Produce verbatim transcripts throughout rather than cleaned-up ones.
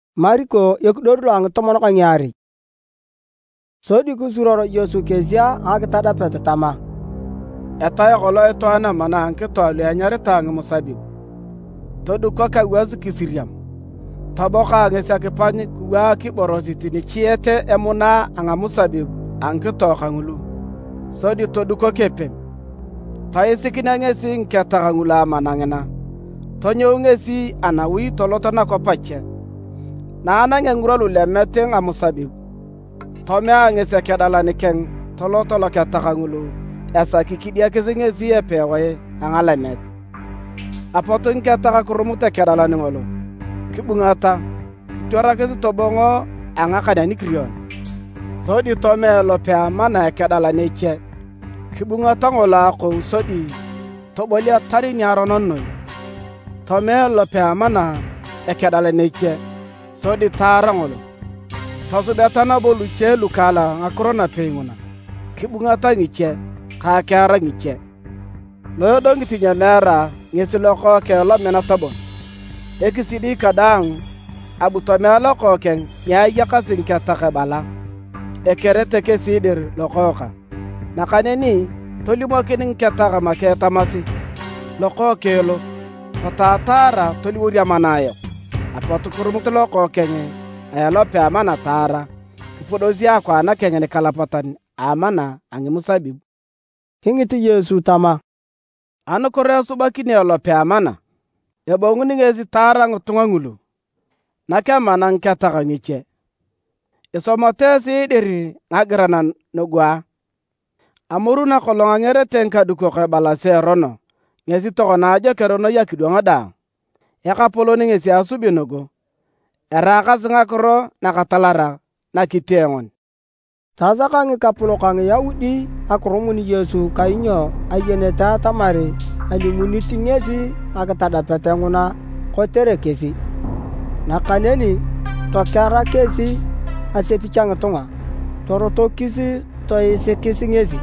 Mariko yekudor lang tomon ka nyari. Sodi kusuroro Yesu kezia akitada pete tama. Etaya kolo etoana mana anke tolu anyare tang musabibu. Todo kwa ka wazu kisiriam. Taboka ngesa kipani kuwa kiborositi ni chiete emuna anga musabibu anke toka ngulu. Sodi todo kwa kepem. Taye sikina ngesi nketa ngula manangena. Tonyo ngesi anawi tolota na kwa pache. Na anange ngurolu lemete nga musabibu. Tome ngesi kedala ni keng tolota lo keta ngulu. Esa kikidia kesi ngesi epewe anga lemet. Apoto nketa ka kurumuta kedala ni ngolo. Kibungata. Kitwara kesi tobongo anga kadani kriyon. Sodi tome lopea mana kedala ni che. Kibungata ngola ko sodi. Tobolia tari nyaronono. Tome lopea mana ekedala ni che. Sodi tara ngolo. Tosu betana bolu che lukala ngakurona penguna. Kibungata ngiche. Kakara ngiche. Lo dongi tinya nera ngesi loko ke lo mena tabon. Ekisidi kadang abu tome loko ken nya yakasin ke takabala. Ekerete ke sidir loko ka. Nakaneni tolimo kenin ke takama ke tamasi. Loko ke lo. Patatara toliwuri amanayo. Apoto kurumuto loko kenye. Ayalo pe amana tara. Ipodozi akwa na kenye ni kalapatan amana angi musabibu. Hingiti Yesu tama. Ano korea subakini alo pe amana. Ebonguni ngezi tara ngutunga ngulu. Nake mana nketa kanyiche. Isomotesi idiri ngagiranan nugwa. Amuru na kolonga ngere tenka duko ke balase rono. Ngezi toko na aja kerono ya kidwanga da. Eka polo ni ngezi asubi nugo. Eraka zingakoro na katalara na kitengon. Taza kangi kapulo kangi Yahudi akurumuni Yesu kainyo ayeneta tamari alimuni tingesi akatada petenguna kotere kesi. Nakaneni tokara kesi asepichanga tonga. Toroto kisi to ese kesi ngesi.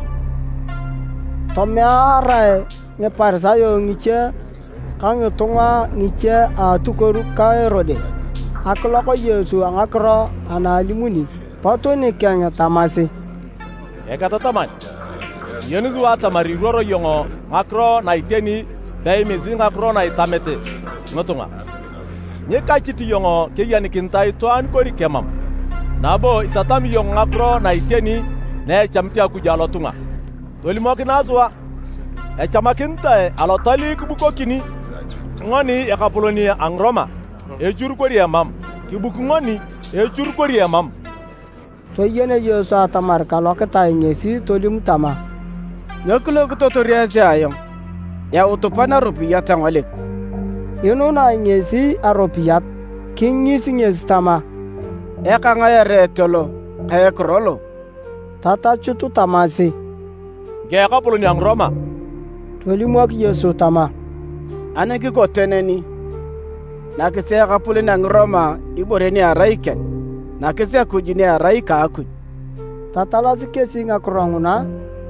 Tomeara ngeparsayo ngiche kangi tonga ngiche atukoru kaerode. Akoloko Yesu angakro analimuni. Pato ni kenya tamasi. Eka tataman. Yenuzu wa tamari roro yongo ngakro na iteni dai mezi ngakro na itamete. Ngotunga. Nyeka chiti yongo ke yani kintai to an kori kemam. Nabo itatami yongo ngakro na iteni ne chamti akujalo tunga. Tolimo kinazwa. E chamakinta alotali kubuko kini. Ngoni yakapoloni angroma. E juru kori emam. Kibuku ngoni e juru kori emam. To yene Yesu atamar kaloke ta ngesi tolim tama. Nyokulo kutotoria si ayong. Ya utupana rupiyat ang walik. Yunu na ngesi aropiyat. Kingisi ngesi tama. Eka ngaya retolo. Kaya kurolo. Tata chutu tamasi. Gaya kapolo ni ang Roma. Tolimwak Yesu tama. Aneki ko teneni. Nakisea kapolo ni ang Roma ibore ni araiken. Na kesi akujini arai ka akuj. Tatalazi kesi nga kuranguna.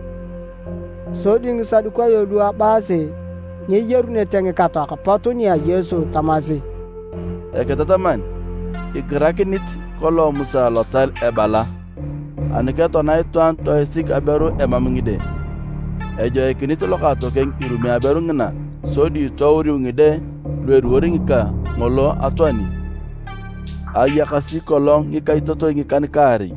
Sodi ngisadukwa yodua base. Nye yeru netenge kato akapato ni ya Yesu tamasi. Eke tataman. Ikirakinit kolo musa lotal ebala. Anike tona ituan to esik aberu emamingide. Ejo ekinito lokato keng irumi aberu ngina. Sodi tawuri ngide lueruori ngika ngolo atwani. Aya kasi kolong ngikai toto ngikan kari.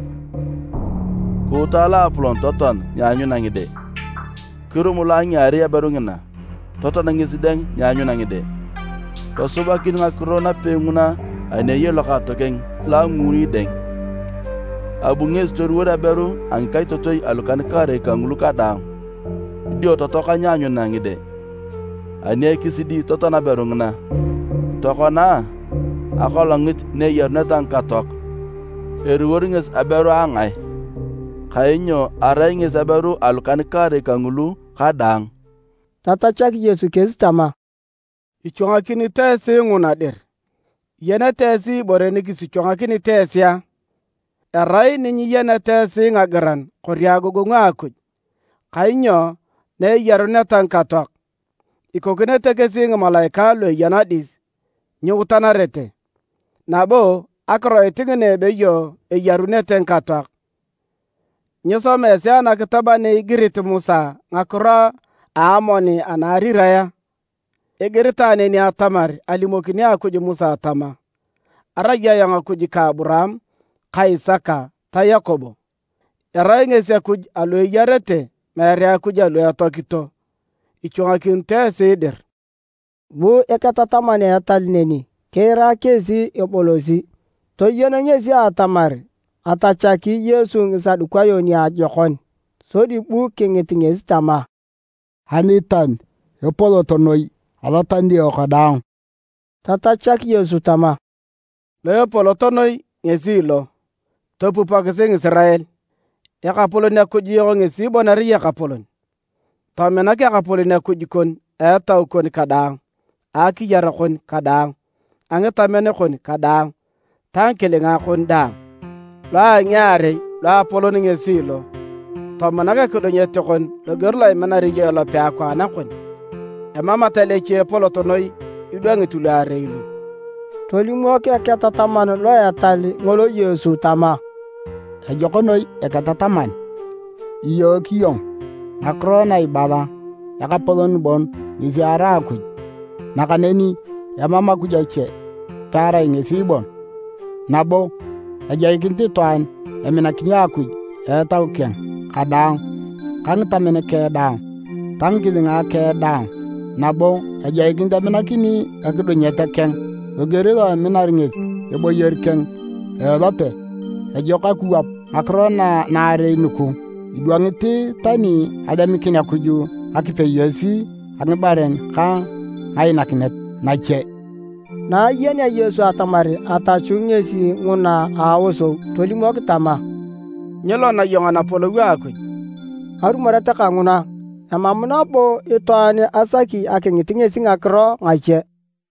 Kutala plon toton nyanyu nangide. Kurumula nyari abarungena. Toto nangisideng nyanyu nangide. Tosuba kin ngakrona penguna ane yelo katokeng la nguni deng. Abunges torwora beru angkai toto alukan kare kanguluka dang. Dio toto kanyanyu nangide. Ane kisidi toto na berungena. Tokona ako langit ne yernetang katok. Eruoringes aberu angai. Kainyo arainges aberu alukan kare kangulu kadang. Tata chak Yesu kesi tama. Ichonga kini tesi nguna der. Yena tesi bore niki si chonga kini tesi ya. Erai ninyi yena tesi ngagaran koryago gunga akuj. Kainyo ne yernetang katok. Ikokine tekesi nga malaika lo yanadis. Nyutana rete. Nabo akro itingene beyo eyarune tenkatwak. Nyiso mesia na kitabane igirit Musa ngakro aamoni anariraya. Igiritane ni atamar alimokini akuji Musa atama. Araya yang akuji ka Abraham, ka Isaka, ta Yakobo. Erai ngesi akuji alo yarete, mere akuji alo yatokito. Ichunga kinte seder. Bu ekatatamane atalineni, kera kesi yopolosi. To yena ngesi atamar, atachaki Yesu ngisadukwayo ni ajokon. Sodi bu kengeti ngesi tama. Hanitan, yopolo tonoi, alatandi okadang. Tatachaki Yesu tama. Lo yopolo tonoi ngesi lo. Topu pakiseng Israel. Yakapolo ni akuji yoko ngesi bonari yakapolon. Tamenaki yakapolo ni akuji kon, etau kon kadang. Aki yara kon kadang. Ange tamene kon kadang. Tankele nga kon dang. Loa nyare, loa apolo ni ngesi lo. Tomanaka kudo nyete kon, lo gerla imanari yo lo pia kwa anakon. Emama teleche polo tonoi, idwangi tulare ilu. Tolimoke ekatatamane lo yatali ngolo Yesu tama. Ejokonoi ekatataman. Iyo kiyong. Akrona ibala. Yakapolon bon. Nisi ara akuj. Nakaneni. Yamama kujache. Tara ingesi bon. Nabo. Ejaikinti tuan. Emina kinya akuj. Etau ken. Kadang. Kang tamene ke dang. Tangkili nga ke dang. Nabo. Ejaikinti emina kini. Akido nyete ken. Ogerilo emina ringesi. Ebo yer ken. Elope. Ejoka kuwap. Akrona naare nuku. Idwangiti tani adami kinya kuju. Akipe yesi. Angibaren ka. Aina kinet. Nache. Na yenya Yesu atamari atachungesi nguna awoso. Tolimoke tama. Nyelo na yonga na polo wi akuj. Haru marata ka nguna. Amamuna bo itoane asaki akengitingesi ngakro ngache.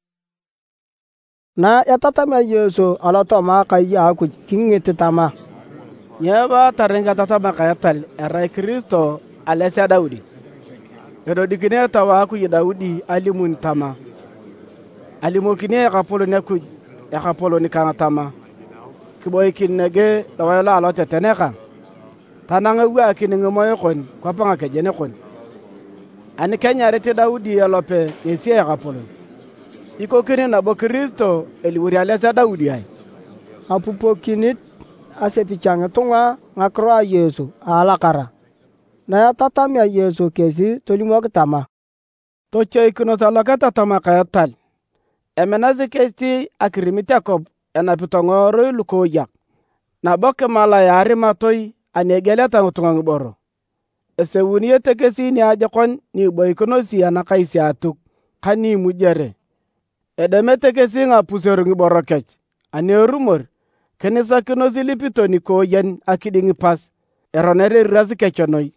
Na yatatama Yesu alatoma kayi akuj kingiti tama. Nyeba tarenga tatama kayatal erai Kristo alesya Daudi. Edo dikine tawa akuji Daudi alimun tama. Alimokine yakapolo ni akuj yakapolo ni kanga tama. Kiboy kinnege lawala alote teneka. Tananga wi kininge moyo kon kwa panga kejene kon. Ani Kenya rete Daudi yalope yesi yakapolo. Iko kini na bo Kristo eliwuri alesya Daudi ay. Apupo kinit asepichanga tunga ngakro Yesu alakara. Na yatatama Yesu kesi tolimoke tama. Tocho ikuno talakata tama kayatal. Emenazi kesti akirimiti Yakob enapitongoro luko yak. Na boke mala yari matoi anegele tangu tunga ngiboro. Ese wuniye tekesi ni ajakon ni boy ikuno si anakaisi atuk. Kani mujere. Edeme tekesi nga pusero ngiboro kech. Ane rumor. Kenisa kino zilipito ni ko yen akidingi pas. Eronere razi kechonoi.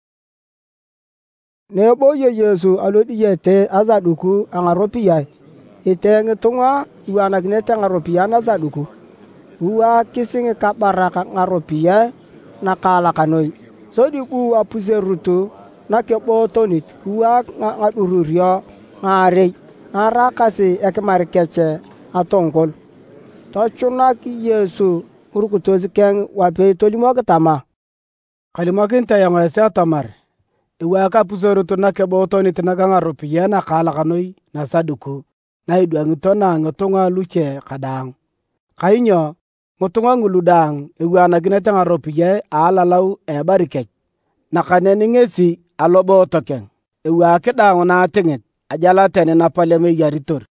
Nebo ye Yesu alodi yete azaduku angaropi yai. Ite ngetunga uwa nagnete ngaropi ya nazaduku. Uwa kisingi kabaraka ngaropi ya nakala kanoi. Sodi uwa puse rutu nakebo tonit uwa ngadururio ngare. Ngarakasi ekemari keche atongkol. Tochunaki Yesu urukutozi keng wape tolimoke tama. Kalimokin tayang ese atamar. Iwa ka pusoro to nakebo to ni tinaga ngaropi ya nakala kanoi na saduku. Na idwangi na ngotonga luche kadang. Kainyo ngotonga nguludang iwa naginete ngaropi ya alalau e barikech. Nakaneni ngesi alobo tokeng. Iwa kedang na tinget ajala tene na paleme yaritor.